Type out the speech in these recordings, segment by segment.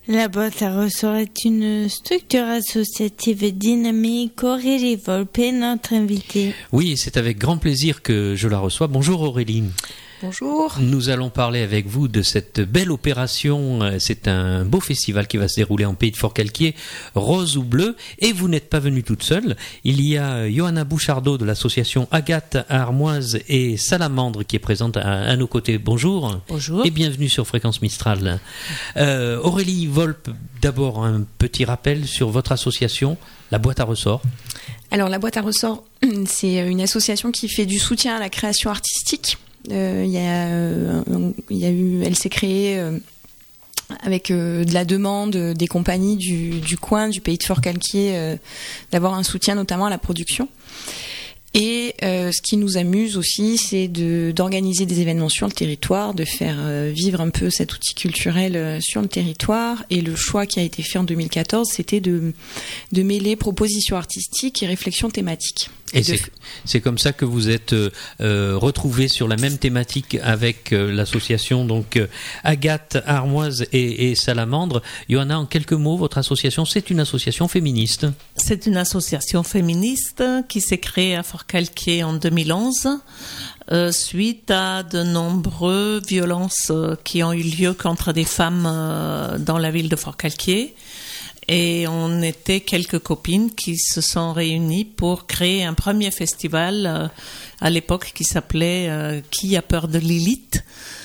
La boîte à ressorts est une structure associative et dynamique. Aurélie Volpe est notre invitée. Oui, c'est avec grand plaisir que je la reçois. Bonjour Aurélie. Bonjour. Nous allons parler avec vous de cette belle opération. C'est un beau festival qui va se dérouler en Pays de Forcalquier, Rose ou Bleu. Et vous n'êtes pas venue toute seule. Il y a Johanna Bouchardot de l'association Agathe Armoise et Salamandre qui est présente à nos côtés. Bonjour. Bonjour. Et bienvenue sur Fréquence Mistral. Aurélie Volpe, d'abord un petit rappel sur votre association, la boîte à ressorts. Alors la boîte à ressorts, c'est une association qui fait du soutien à la création artistique. Elle s'est créée avec de la demande des compagnies du coin, du Pays de Forcalquier, d'avoir un soutien notamment à la production. Et ce qui nous amuse aussi, c'est d'organiser des événements sur le territoire, de faire vivre un peu cet outil culturel sur le territoire. Et le choix qui a été fait en 2014, c'était de mêler propositions artistiques et réflexions thématiques. Et c'est comme ça que vous êtes retrouvés sur la même thématique avec l'association donc Agathe Armoise et Salamandre. Johanna, en quelques mots, votre association, c'est une association féministe. C'est une association féministe qui s'est créée à Forcalquier en 2011 suite à de nombreuses violences qui ont eu lieu contre des femmes dans la ville de Forcalquier. Et on était quelques copines qui se sont réunies pour créer un premier festival à l'époque qui s'appelait Qui a peur de Lilith.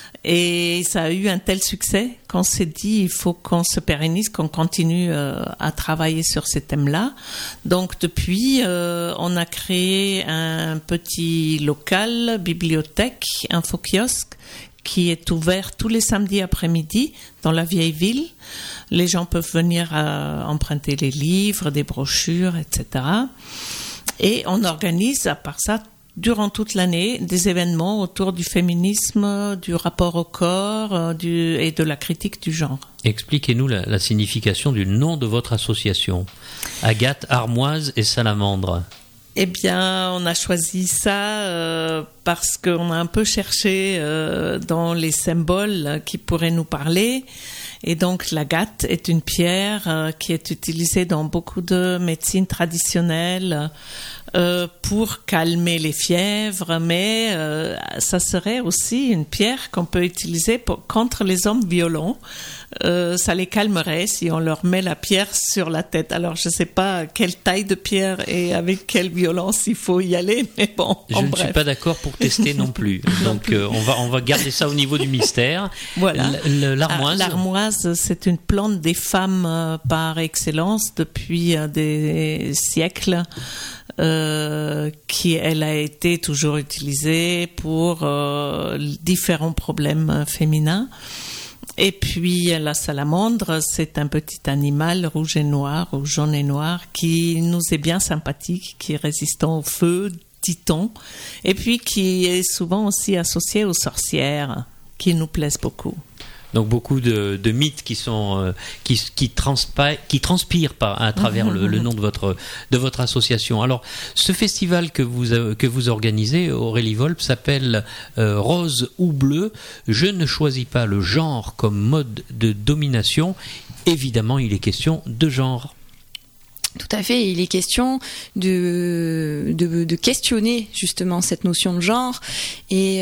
Et ça a eu un tel succès qu'on s'est dit il faut qu'on se pérennise, qu'on continue à travailler sur ces thèmes-là. Donc depuis, on a créé un petit local, bibliothèque, infokiosque, qui est ouvert tous les samedis après-midi dans la vieille ville. Les gens peuvent venir emprunter les livres, des brochures, etc. Et on organise, à part ça, durant toute l'année, des événements autour du féminisme, du rapport au corps et de la critique du genre. Expliquez-nous la signification du nom de votre association. Agathe, Armoise et Salamandre. Eh bien, on a choisi ça parce qu'on a un peu cherché dans les symboles qui pourraient nous parler. Et donc, l'agate est une pierre qui est utilisée dans beaucoup de médecines traditionnelles pour calmer les fièvres, mais ça serait aussi une pierre qu'on peut utiliser contre les hommes violents. Ça les calmerait si on leur met la pierre sur la tête. Alors, je ne sais pas quelle taille de pierre et avec quelle violence il faut y aller, mais bon, je ne suis pas d'accord pour tester non plus. Donc, on va garder ça au niveau du mystère. Voilà. L'armoise. L'armoise, c'est une plante des femmes par excellence depuis des siècles. Elle a été toujours utilisée pour différents problèmes féminins. Et puis la salamandre, c'est un petit animal rouge et noir, ou jaune et noir, qui nous est bien sympathique, qui est résistant au feu, dit-on, et puis qui est souvent aussi associé aux sorcières, qui nous plaisent beaucoup. Donc beaucoup de mythes qui sont qui transpirent à travers le nom de votre association. Alors ce festival que vous organisez, Aurélie Volpe, s'appelle Rose ou Bleu. Je ne choisis pas le genre comme mode de domination. Évidemment, il est question de genre. Tout à fait, il est question de questionner justement cette notion de genre et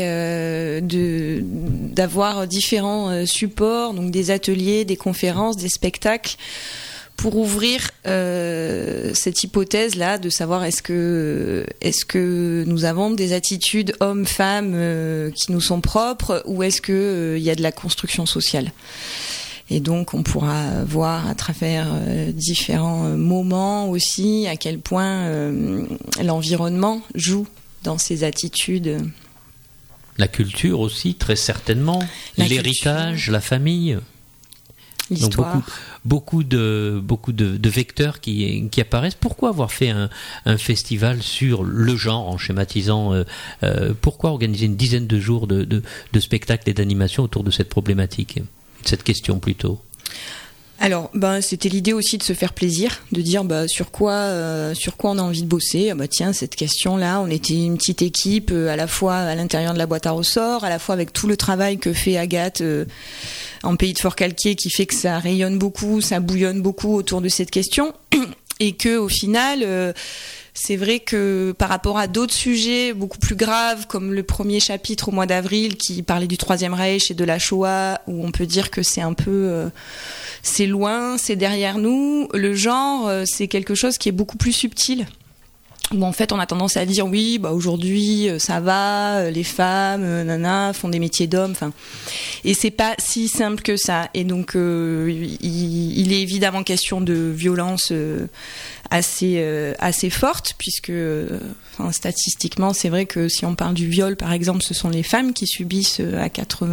d'avoir différents supports, donc des ateliers, des conférences, des spectacles, pour ouvrir cette hypothèse-là de savoir est-ce que nous avons des attitudes hommes-femmes qui nous sont propres ou est-ce que il y a de la construction sociale. Et donc, on pourra voir à travers différents moments aussi à quel point l'environnement joue dans ces attitudes. La culture aussi, très certainement. L'héritage, la famille. L'histoire. Donc beaucoup de vecteurs qui apparaissent. Pourquoi avoir fait un festival sur le genre en schématisant pourquoi organiser une dizaine de jours de spectacles et d'animations autour de cette problématique ? Cette question plutôt. Alors, c'était l'idée aussi de se faire plaisir, de dire sur quoi on a envie de bosser. Tiens, cette question-là, on était une petite équipe, à la fois à l'intérieur de la boîte à ressorts, à la fois avec tout le travail que fait Agathe en Pays de Forcalquier, qui fait que ça rayonne beaucoup, ça bouillonne beaucoup autour de cette question, et que au final, c'est vrai que par rapport à d'autres sujets beaucoup plus graves, comme le premier chapitre au mois d'avril qui parlait du Troisième Reich et de la Shoah, où on peut dire que c'est un peu c'est loin, c'est derrière nous, le genre c'est quelque chose qui est beaucoup plus subtil, où en fait on a tendance à dire oui, aujourd'hui ça va, les femmes font des métiers d'hommes, et c'est pas si simple que ça. Et donc il est évidemment question de violence assez forte, puisque statistiquement c'est vrai que si on parle du viol par exemple, ce sont les femmes qui subissent à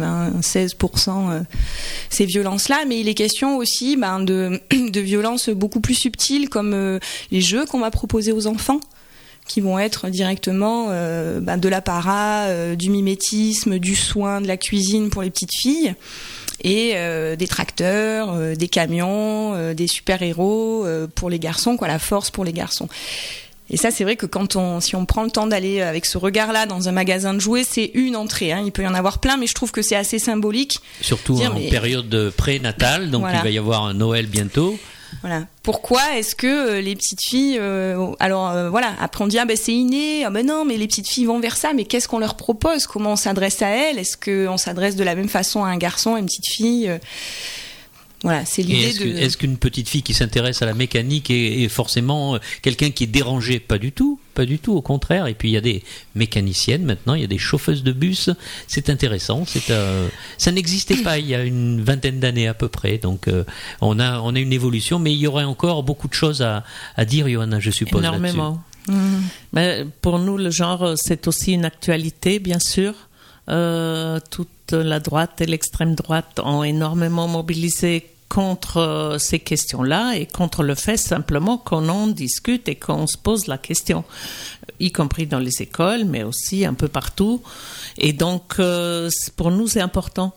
96% ces violences-là, mais il est question aussi de violences beaucoup plus subtiles, comme les jeux qu'on va proposer aux enfants, qui vont être directement de l'apparat, du mimétisme, du soin, de la cuisine pour les petites filles, et des tracteurs, des camions, des super-héros pour les garçons, la force pour les garçons. Et ça, c'est vrai que si on prend le temps d'aller avec ce regard-là dans un magasin de jouets, c'est une entrée. Il peut y en avoir plein, mais je trouve que c'est assez symbolique. Surtout en période prénatale, donc voilà. Il va y avoir un Noël bientôt. Voilà. Pourquoi est-ce que les petites filles après on dit c'est inné, non, mais les petites filles vont vers ça, mais qu'est-ce qu'on leur propose, comment on s'adresse à elles, est-ce qu'on s'adresse de la même façon à un garçon, à une petite fille? Voilà, c'est l'idée est-ce qu'une petite fille qui s'intéresse à la mécanique est forcément quelqu'un qui est dérangé? Pas du tout, au contraire. Et puis il y a des mécaniciennes maintenant, il y a des chauffeuses de bus, c'est intéressant. Ça n'existait pas il y a une vingtaine d'années à peu près, donc on a une évolution, mais il y aurait encore beaucoup de choses à dire, Johanna, je suppose. Énormément. Mais pour nous, le genre, c'est aussi une actualité, bien sûr. Toute la droite et l'extrême droite ont énormément mobilisé contre ces questions-là et contre le fait simplement qu'on en discute et qu'on se pose la question, y compris dans les écoles, mais aussi un peu partout. Et donc, pour nous, c'est important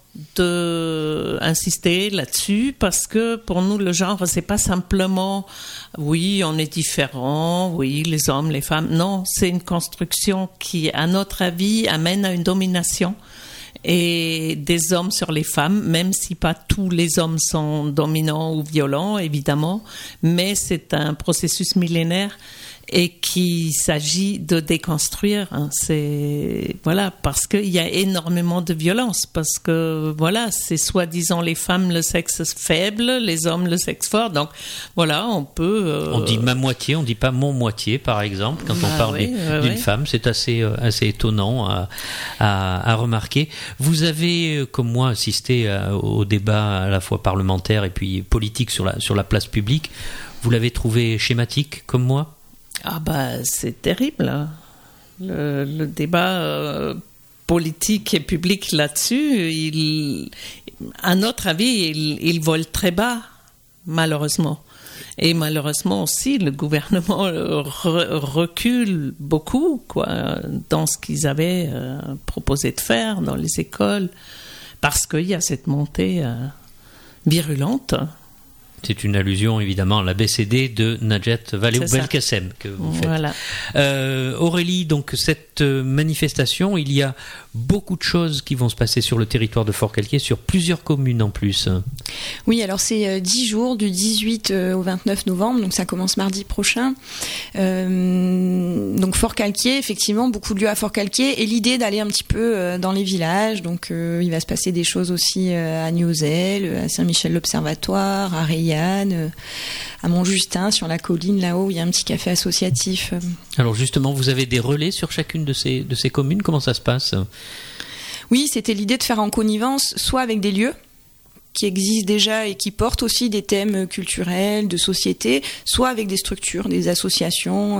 d'insister là-dessus, parce que pour nous, le genre, c'est pas simplement oui, on est différents, oui, les hommes, les femmes. Non, c'est une construction qui, à notre avis, amène à une domination et des hommes sur les femmes, même si pas tous les hommes sont dominants ou violents, évidemment, mais c'est un processus millénaire et qu'il s'agit de déconstruire. Parce qu'il y a énormément de violence, parce que c'est soi-disant les femmes le sexe faible, les hommes le sexe fort, donc on peut... On dit ma moitié, on dit pas mon moitié, par exemple, quand on parle d'une femme, c'est assez étonnant à remarquer. Vous avez, comme moi, assisté au débat à la fois parlementaire et puis politique sur la place publique. Vous l'avez trouvé schématique, comme moi ? C'est terrible. Le débat politique et public là-dessus, à notre avis, il vole très bas, malheureusement. Et malheureusement aussi, le gouvernement recule beaucoup dans ce qu'ils avaient proposé de faire dans les écoles, parce qu'il y a cette montée virulente. C'est une allusion évidemment à la BCD de Najat Vallaud-Belkacem que vous faites. Voilà. Aurélie, donc cette manifestation, il y a beaucoup de choses qui vont se passer sur le territoire de Forcalquier, sur plusieurs communes en plus. Oui, alors c'est 10 jours, du 18 au 29 novembre, donc ça commence mardi prochain. Donc Forcalquier, effectivement, beaucoup de lieux à Forcalquier, et l'idée d'aller un petit peu dans les villages. Donc il va se passer des choses aussi à Niozelle, à Saint-Michel-l'Observatoire, à Reillanne, à Montjustin, sur la colline là-haut, il y a un petit café associatif. Alors justement, vous avez des relais sur chacune de ces communes, comment ça se passe ? Oui, c'était l'idée de faire en connivence, soit avec des lieux qui existent déjà et qui portent aussi des thèmes culturels, de société, soit avec des structures, des associations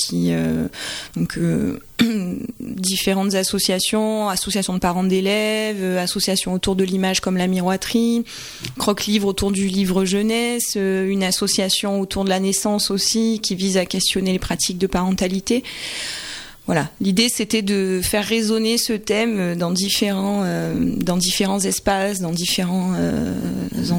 différentes associations de parents d'élèves, associations autour de l'image comme la Miroiterie, Croque-Livre autour du livre jeunesse, une association autour de la naissance aussi qui vise à questionner les pratiques de parentalité. Voilà, l'idée c'était de faire résonner ce thème dans différents espaces, dans différents endroits.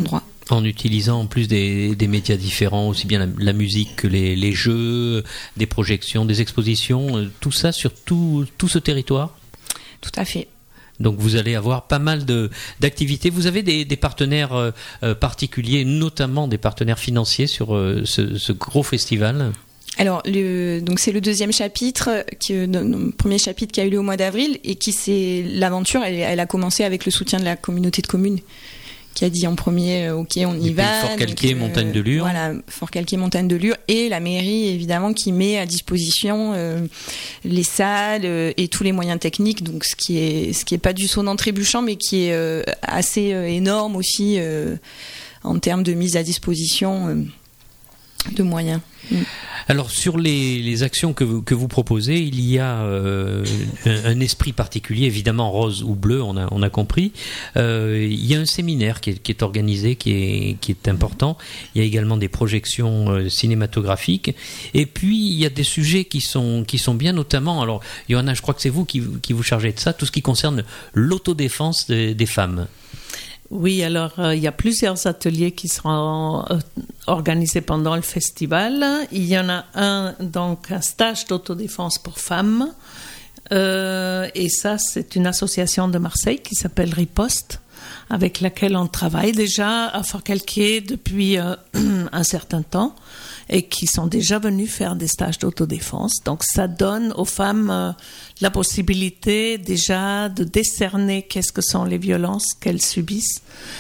En utilisant en plus des médias différents, aussi bien la musique que les jeux, des projections, des expositions, tout ça sur tout ce territoire ? Tout à fait. Donc vous allez avoir pas mal d'activités. Vous avez des partenaires particuliers, notamment des partenaires financiers sur ce gros festival ? Alors, donc c'est le deuxième chapitre, le premier chapitre qui a eu lieu au mois d'avril, et l'aventure, elle a commencé avec le soutien de la communauté de communes, qui a dit en premier, ok, on y va. Fort-Calquier, Montagne de Lure. Voilà, Fort-Calquier, Montagne de Lure, et la mairie, évidemment, qui met à disposition les salles et tous les moyens techniques, donc ce qui est pas du sonnant trébuchant, mais qui est assez énorme aussi en termes de mise à disposition de moyens. Alors sur les actions que vous proposez, il y a un esprit particulier, évidemment rose ou bleu, on a compris. Il y a un séminaire qui est organisé, qui est important. Il y a également des projections cinématographiques. Et puis il y a des sujets qui sont bien, notamment. Alors Johanna, je crois que c'est vous qui vous chargez de ça, tout ce qui concerne l'autodéfense des femmes. Oui, alors il y a plusieurs ateliers qui seront organisés pendant le festival. Il y en a un stage d'autodéfense pour femmes. Et ça, c'est une association de Marseille qui s'appelle Riposte, avec laquelle on travaille déjà à Fort-Calquier depuis un certain temps, et qui sont déjà venus faire des stages d'autodéfense. Donc ça donne aux femmes la possibilité déjà de décerner qu'est-ce que sont les violences qu'elles subissent,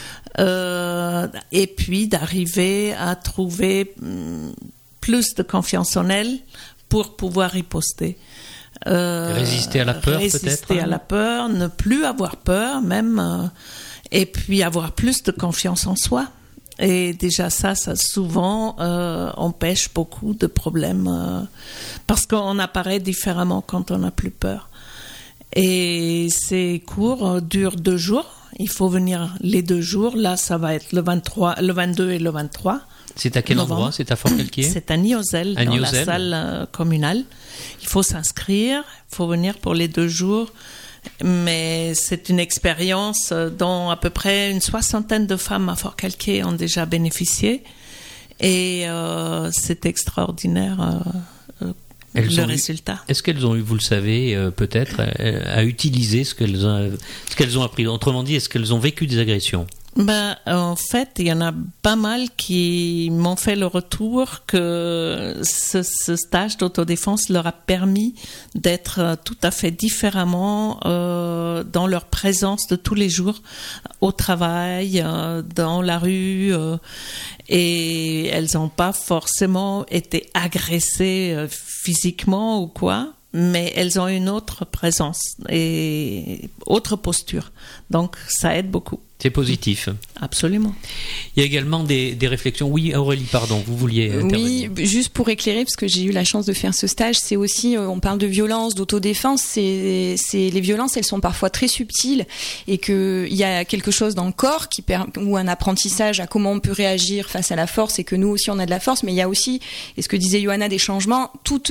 et puis d'arriver à trouver plus de confiance en elles pour pouvoir riposter. Résister à la peur, peut-être. Résister à la peur, ne plus avoir peur même, et puis avoir plus de confiance en soi. Et déjà ça souvent empêche beaucoup de problèmes parce qu'on apparaît différemment quand on n'a plus peur. Et ces cours durent 2 jours. Il faut venir les 2 jours. Là, ça va être le 22 et le 23. C'est à quel endroit ? C'est à Fort-Calquier ? C'est à Niozelle, dans la salle communale. Il faut s'inscrire, il faut venir pour les 2 jours. Mais c'est une expérience dont à peu près une 60aine de femmes à Fort-Calquier ont déjà bénéficié. Et c'est extraordinaire le résultat. Est-ce qu'elles ont eu, vous le savez, peut-être, à utiliser ce qu'elles ont appris ? Autrement dit, est-ce qu'elles ont vécu des agressions ? En fait, il y en a pas mal qui m'ont fait le retour que ce stage d'autodéfense leur a permis d'être tout à fait différemment dans leur présence de tous les jours, au travail, dans la rue, et elles n'ont pas forcément été agressées physiquement ou quoi, mais elles ont une autre présence et autre posture. Donc, ça aide beaucoup. C'est positif. Absolument. Il y a également des réflexions. Oui, Aurélie, pardon, vous vouliez intervenir. Oui, juste pour éclairer, parce que j'ai eu la chance de faire ce stage, c'est aussi, on parle de violence, d'autodéfense, les violences, elles sont parfois très subtiles, et qu'il y a quelque chose dans le corps ou un apprentissage à comment on peut réagir face à la force, et que nous aussi on a de la force, mais il y a aussi, et ce que disait Johanna, des changements, toute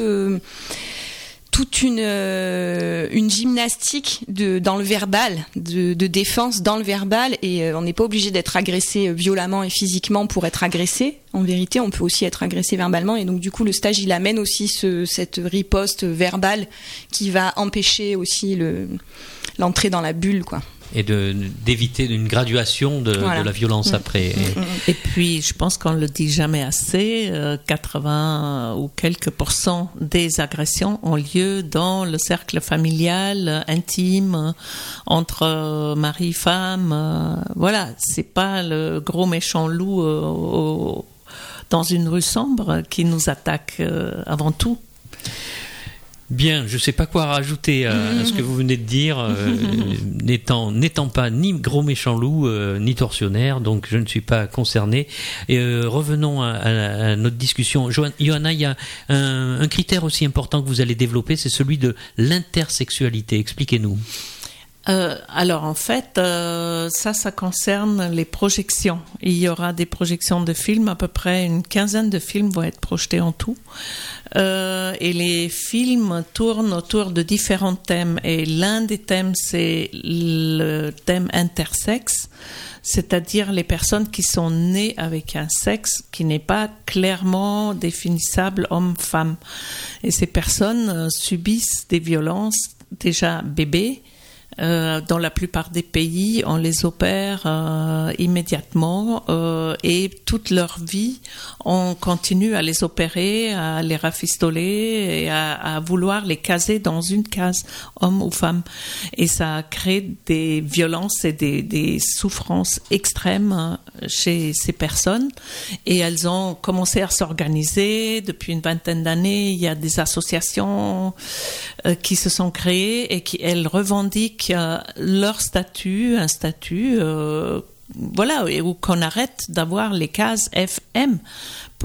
une gymnastique dans le verbal, de défense dans le verbal, et on n'est pas obligé d'être agressé violemment et physiquement pour être agressé. En vérité, on peut aussi être agressé verbalement, et donc du coup le stage il amène aussi cette riposte verbale qui va empêcher aussi l'entrée dans la bulle, quoi. Et d'éviter une graduation de la violence après. Et puis, je pense qu'on ne le dit jamais assez, 80 ou quelques % des agressions ont lieu dans le cercle familial, intime, entre mari, femme. Voilà, c'est pas le gros méchant loup dans une rue sombre qui nous attaque avant tout. Bien, je ne sais pas quoi rajouter à ce que vous venez de dire, n'étant pas ni gros méchant loup, ni tortionnaire, donc je ne suis pas concerné. Et revenons à notre discussion. Johanna, il y a un critère aussi important que vous allez développer, c'est celui de l'intersexualité. Expliquez-nous. Alors en fait, ça concerne les projections. Il y aura des projections de films, à peu près une quinzaine de films vont être projetés en tout. Et les films tournent autour de différents thèmes. Et l'un des thèmes, c'est le thème intersexe, c'est-à-dire les personnes qui sont nées avec un sexe qui n'est pas clairement définissable homme-femme. Et ces personnes subissent des violences déjà bébés. Dans la plupart des pays, on les opère immédiatement et toute leur vie, on continue à les opérer, à les rafistoler et à vouloir les caser dans une case, homme ou femme. Et ça crée des violences et des souffrances extrêmes chez ces personnes. Et elles ont commencé à s'organiser depuis une vingtaine d'années. Il y a des associations qui se sont créées et qui, elles, revendiquent leur statut, un statut, voilà, où qu'on arrête d'avoir les cases FM. Pourquoi ?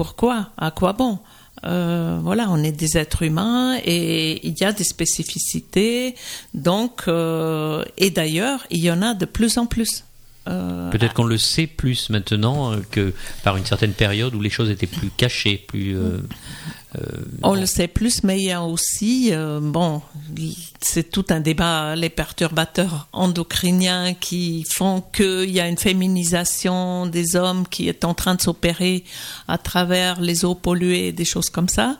À quoi bon ? Voilà, on est des êtres humains et il y a des spécificités. Donc, et d'ailleurs, il y en a de plus en plus. Peut-être qu'on le sait plus maintenant que par une certaine période où les choses étaient plus cachées, plus... On le sait plus, mais il y a aussi, c'est tout un débat, les perturbateurs endocriniens qui font qu'il y a une féminisation des hommes qui est en train de s'opérer à travers les eaux polluées, des choses comme ça.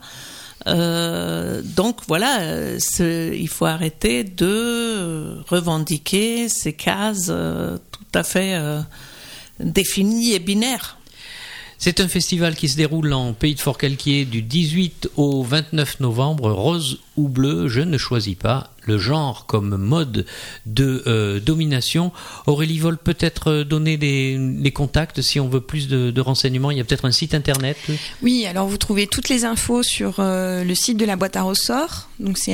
Donc voilà, il faut arrêter de revendiquer ces cases tout à fait définies et binaires. C'est un festival qui se déroule en Pays de Forcalquier du 18 au 29 novembre. Rose ou bleu, je ne choisis pas le genre comme mode de domination. Aurélie Vol, peut-être donner les contacts si on veut plus de renseignements. Il y a peut-être un site internet. Oui, alors vous trouvez toutes les infos sur le site de la boîte à ressorts. Donc c'est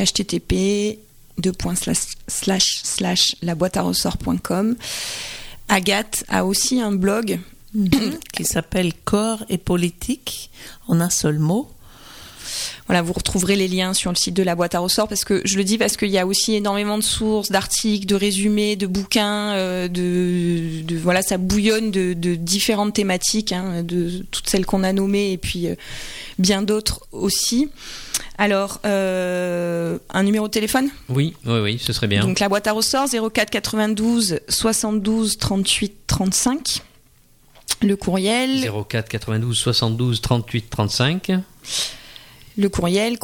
http://laboîtearessort.com. Agathe a aussi un blog qui s'appelle Corps et politique en un seul mot. Voilà, vous retrouverez les liens sur le site de la boîte à ressorts parce que je le dis parce qu'il y a aussi énormément de sources, d'articles, de résumés, de bouquins, voilà, ça bouillonne de différentes thématiques, de toutes celles qu'on a nommées et puis bien d'autres aussi. Alors, un numéro de téléphone ? Oui, ce serait bien. Donc la boîte à ressorts 04 92 72 38 35. Le courriel 04 92 72 38 35. Le courriel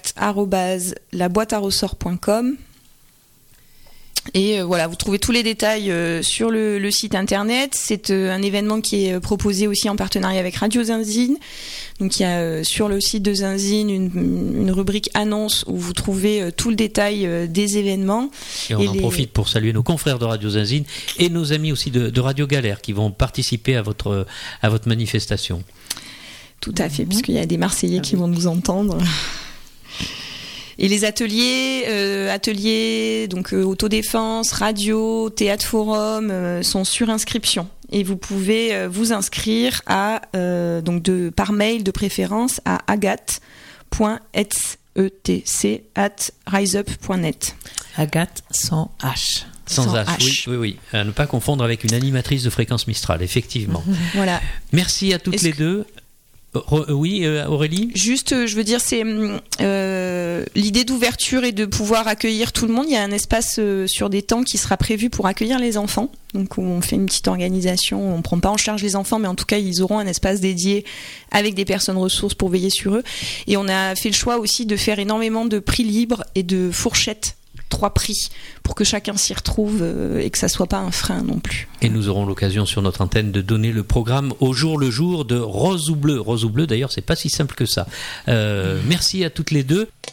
contact@laboîtearessort.com. Et voilà, vous trouvez tous les détails sur le site internet. C'est un événement qui est proposé aussi en partenariat avec Radio Zinzine. Donc il y a sur le site de Zinzine une rubrique annonce où vous trouvez tout le détail des événements. Et on en profite pour saluer nos confrères de Radio Zinzine et nos amis aussi de Radio Galère qui vont participer à votre manifestation. Tout à fait, puisqu'il y a des Marseillais qui vont nous entendre. Et les ateliers donc autodéfense, radio, théâtre forum sont sur inscription. Et vous pouvez vous inscrire par mail de préférence à agathe.etc@riseup.net. Agathe sans H. Sans H, oui. À ne pas confondre avec une animatrice de Fréquence Mistral, effectivement. Voilà. Merci à toutes les deux. Oui, Aurélie ? Juste, je veux dire, c'est l'idée d'ouverture et de pouvoir accueillir tout le monde. Il y a un espace sur des temps qui sera prévu pour accueillir les enfants. Donc, on fait une petite organisation. On ne prend pas en charge les enfants, mais en tout cas, ils auront un espace dédié avec des personnes ressources pour veiller sur eux. Et on a fait le choix aussi de faire énormément de prix libres et de fourchettes. 3 prix pour que chacun s'y retrouve et que ça soit pas un frein non plus. Et nous aurons l'occasion sur notre antenne de donner le programme au jour le jour de Rose ou Bleu. Rose ou Bleu, d'ailleurs, c'est pas si simple que ça. Merci à toutes les deux.